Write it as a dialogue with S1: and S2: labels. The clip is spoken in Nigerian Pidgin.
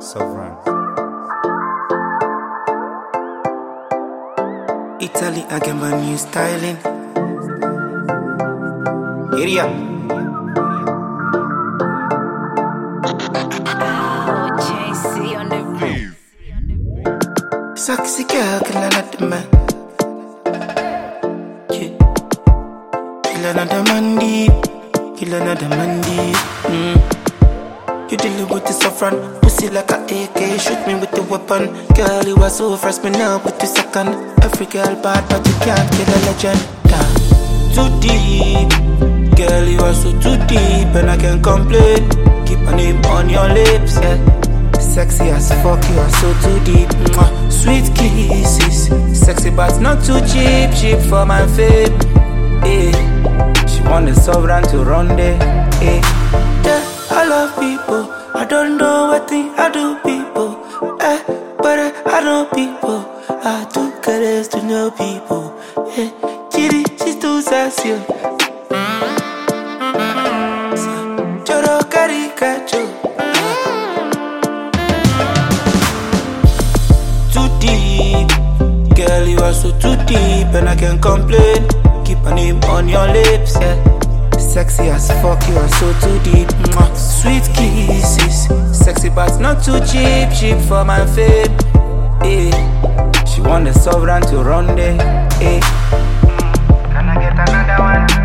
S1: Sovereign.
S2: Italy again, my new styling. Area.
S3: JC on the beat.
S2: Sexy girl, kill another man. Yeah. Kill another man deep. Kill another man deep. You dealing with the saffron, pussy like a AK. Shoot me with the weapon. Girl, you are so fresh, me now with the second. Every girl bad, but you can't kill a legend. Yeah. Too deep. Girl, you are so too deep, and I can't complain. Keep my name on your lips, yeah. Sexy as fuck, you are so too deep. Mwah. Sweet kisses, sexy but not too cheap. Cheap for my fame, eh. She want the sovereign to run there, eh. Yeah, I love people. I don't know what thing I do people, eh. But I know people. I do cares to know people, eh. Chitty, she's too sassy. Choro caricature. Too deep, girl, you are so too deep, and I can't complain. Keep my name on your lips, yeah. Sexy as fuck, you are so too deep. Mwah. Sweet kisses, sexy but not too cheap. Cheap for my fame, eh. She want the sovereign to run there, eh. Can I get another one?